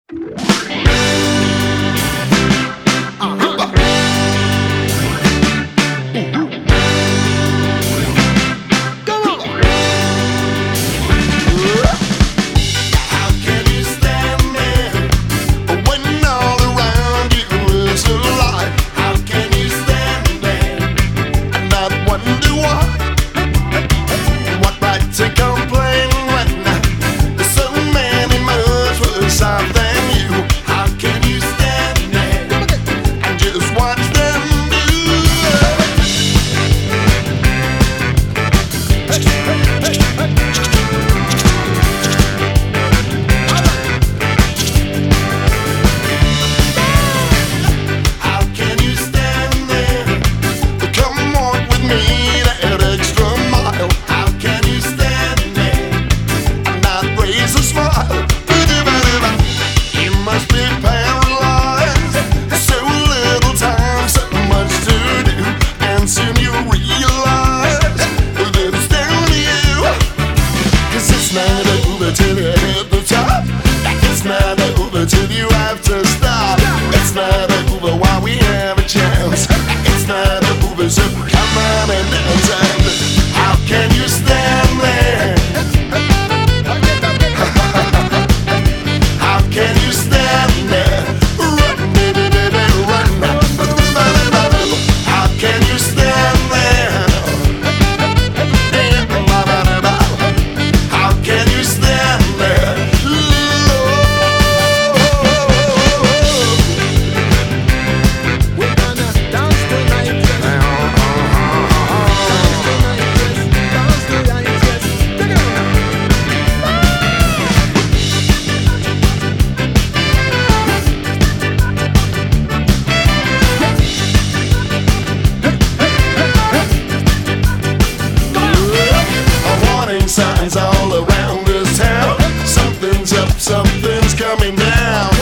Till you hit the top. It's not over till you have to stop. It's not over while we have a chance. It's not over, so come on and dance. And how can you stand there? How can you stand there? Run, baby, baby, run. How can you stand there? How can you stand there? We're gonna dance tonight, yes. Dance tonight, yes. Take it on Warning signs all around this town. Something's up, something's coming down.